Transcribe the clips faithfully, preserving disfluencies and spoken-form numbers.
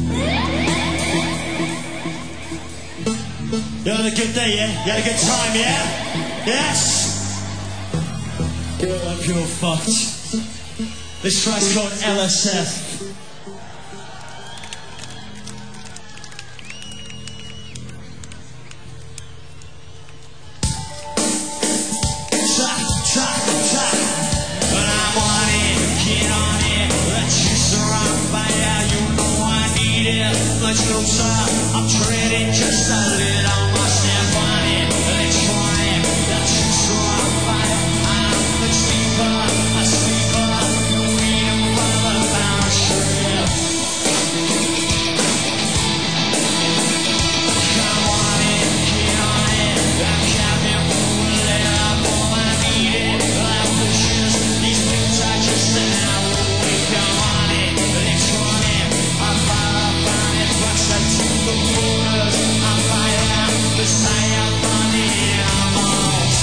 You had a good day, yeah? You had a good time, yeah? Yes? Good, I'm pure fucked. This track's called L S F. Much closer, I'm treading just a little more step on it. Electronic, that's too strong fire. I'm much deeper, a sleeper. You need a brother bound ship. Come on in, get on it. I'm cabin full, let up all I need it. Like bushes, these things are just an hour away. Come on in, electronic, I'm fire up on it. To the borders, I'm fighting beside up on the animals.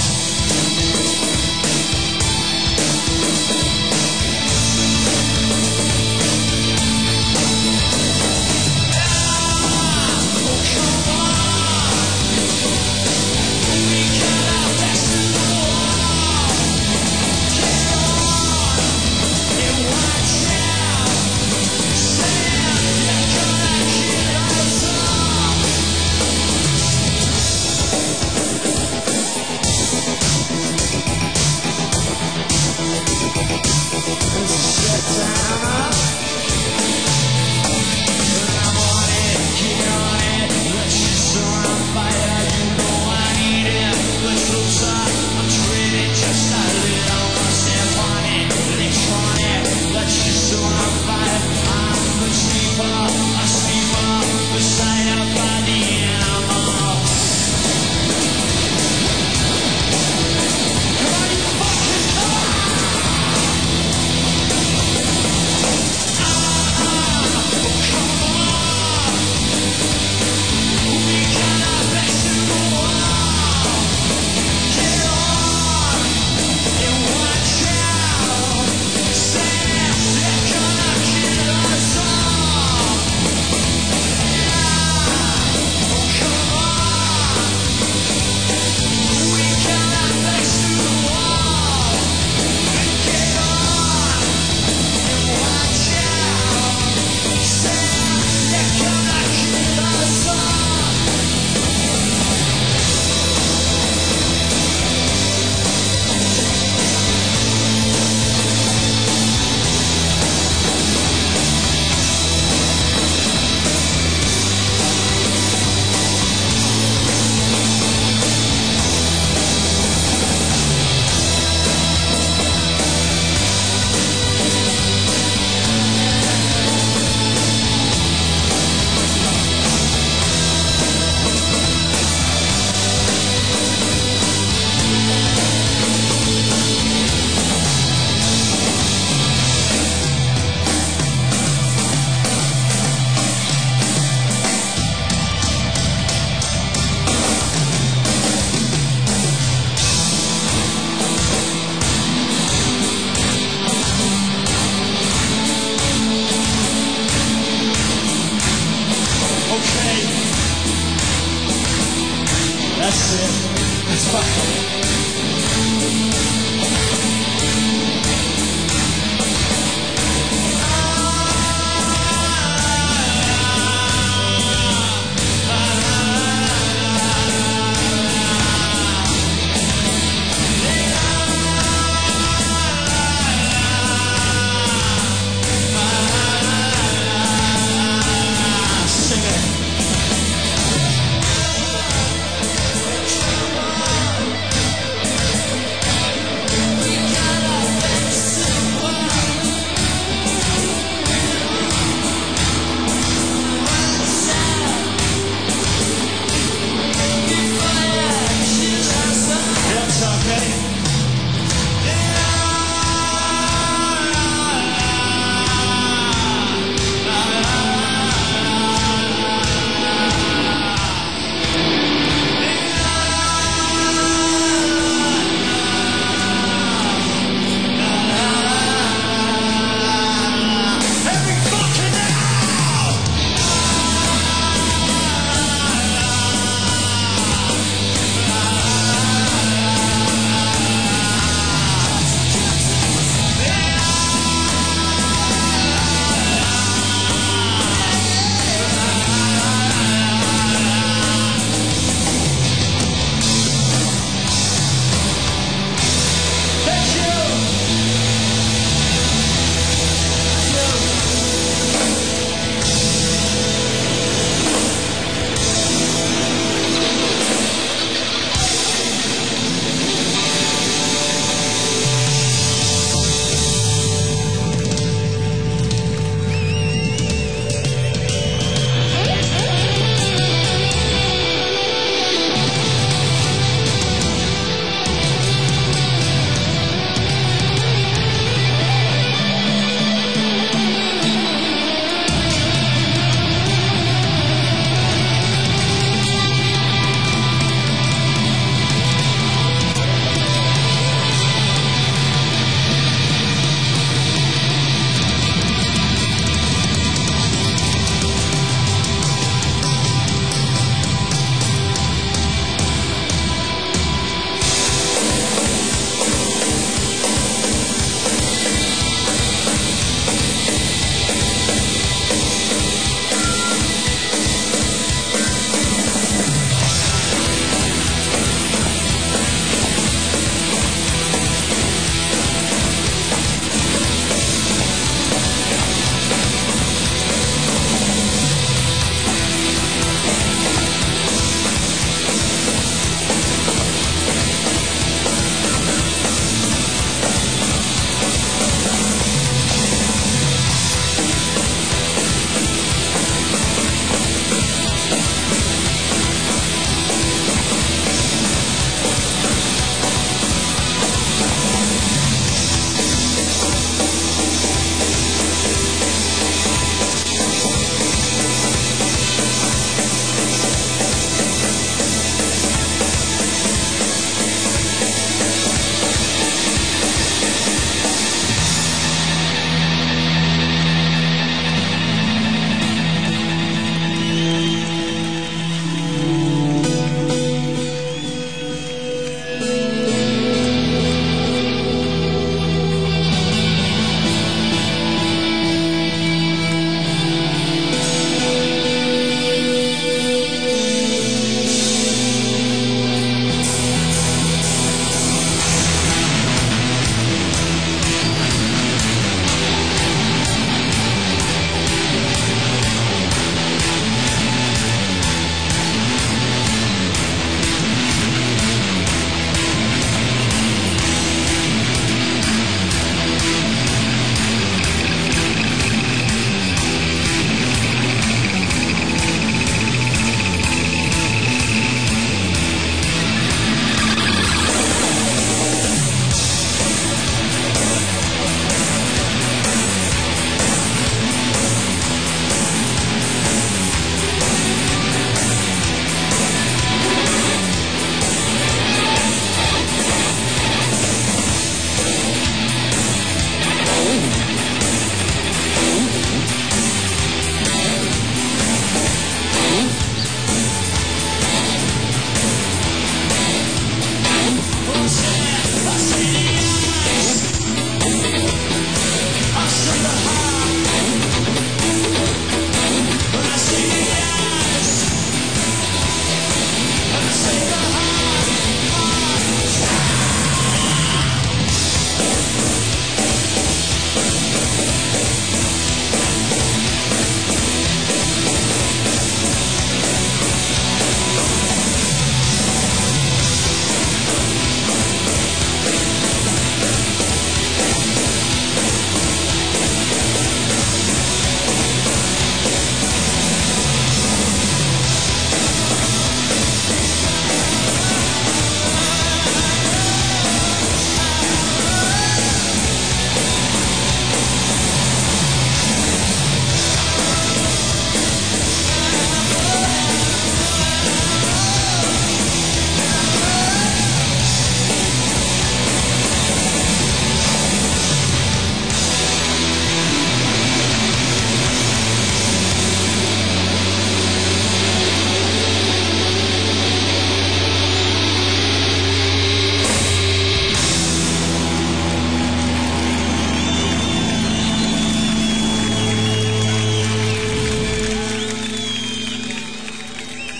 Ah, oh come on, we got our backs to the wall. Get on and watch out. Sam, you're gonna kill us all. This is shut down, huh? I'm on it, get on it. Let your soul on fire, you know I need it. Let's closer, I'm treated just a little more step on it. Electronic, let your soul on fire. I'm much deeper, a sleeper, beside up by the animals. Come on, you fuckers, come on! That's it. That's fine.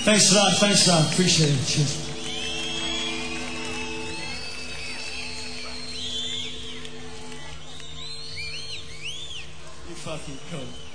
Thanks a lot, thanks a lot. Appreciate it. Cheers. You fucking cunt.